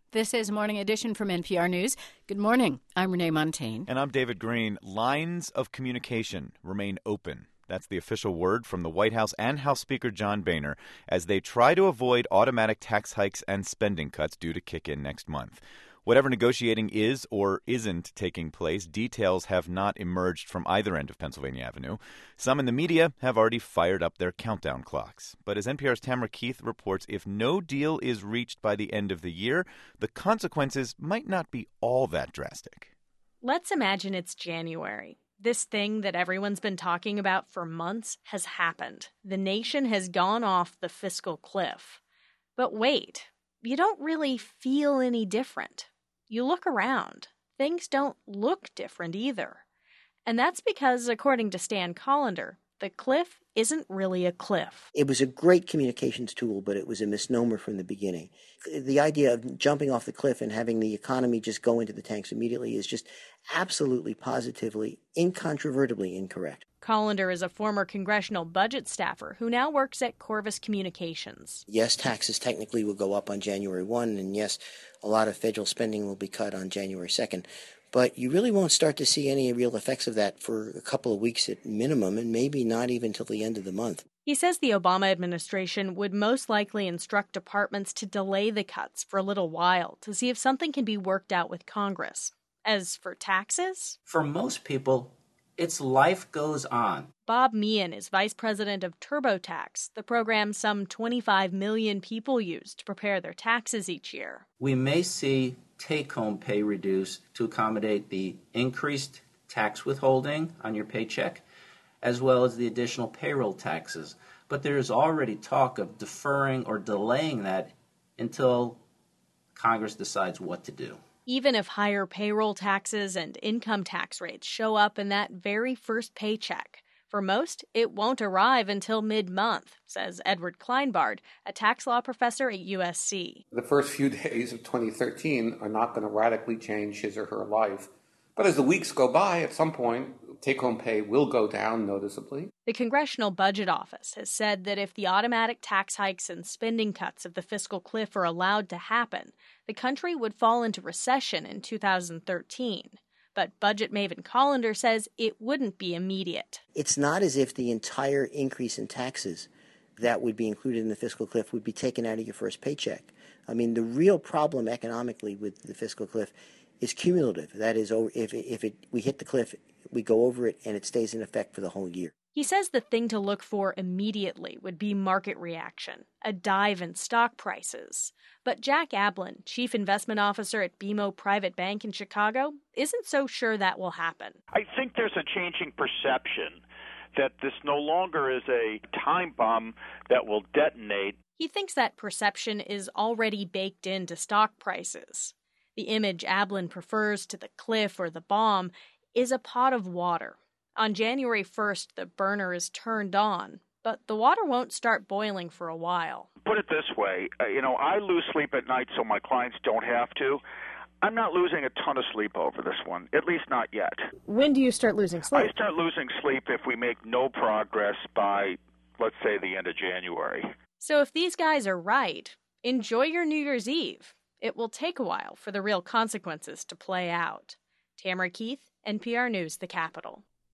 This is Morning Edition from NPR News. Good morning. I'm Renee Montaigne. And I'm David Green. Lines of communication remain open. That's the official word from the White House and House Speaker John Boehner as they try to avoid automatic tax hikes and spending cuts due to kick in next month. Whatever negotiating is or isn't taking place, details have not emerged from either end of Pennsylvania Avenue. Some in the media have already fired up their countdown clocks. But as NPR's Tamara Keith reports, if no deal is reached by the end of the year, the consequences might not be all that drastic. Let's imagine it's January. This thing that everyone's been talking about for months has happened. The nation has gone off the fiscal cliff. But wait, you don't really feel any different. You look around. Things don't look different either. And that's because, according to Stan Collender, the cliff isn't really a cliff. It was a great communications tool, but it was a misnomer from the beginning. The idea of jumping off the cliff and having the economy just go into the tanks immediately is just absolutely, positively, incontrovertibly incorrect. Collender is a former congressional budget staffer who now works at Corvus Communications. Yes, taxes technically will go up on January 1, and yes, a lot of federal spending will be cut on January 2nd. But you really won't start to see any real effects of that for a couple of weeks at minimum, and maybe not even till the end of the month. He says the Obama administration would most likely instruct departments to delay the cuts for a little while to see if something can be worked out with Congress. As for taxes? For most people, it's life goes on. Bob Meehan is vice president of TurboTax, the program some 25 million people use to prepare their taxes each year. We may see take-home pay reduced to accommodate the increased tax withholding on your paycheck, as well as the additional payroll taxes. But there is already talk of deferring or delaying that until Congress decides what to do. Even if higher payroll taxes and income tax rates show up in that very first paycheck, for most, it won't arrive until mid-month, says Edward Kleinbard, a tax law professor at USC. The first few days of 2013 are not going to radically change his or her life. But as the weeks go by, at some point, take-home pay will go down noticeably. The Congressional Budget Office has said that if the automatic tax hikes and spending cuts of the fiscal cliff are allowed to happen, the country would fall into recession in 2013. But budget maven Collender says it wouldn't be immediate. It's not as if the entire increase in taxes that would be included in the fiscal cliff would be taken out of your first paycheck. I mean, the real problem economically with the fiscal cliff is cumulative. That is, we hit the cliff, we go over it, and it stays in effect for the whole year. He says the thing to look for immediately would be market reaction, a dive in stock prices. But Jack Ablin, chief investment officer at BMO Private Bank in Chicago, isn't so sure that will happen. I think there's a changing perception that this no longer is a time bomb that will detonate. He thinks that perception is already baked into stock prices. The image Ablin prefers to the cliff or the bomb is a pot of water. On January 1st, the burner is turned on, but the water won't start boiling for a while. Put it this way, I lose sleep at night so my clients don't have to. I'm not losing a ton of sleep over this one, at least not yet. When do you start losing sleep? I start losing sleep if we make no progress by, let's say, the end of January. So if these guys are right, enjoy your New Year's Eve. It will take a while for the real consequences to play out. Tamara Keith, NPR News, The Capitol.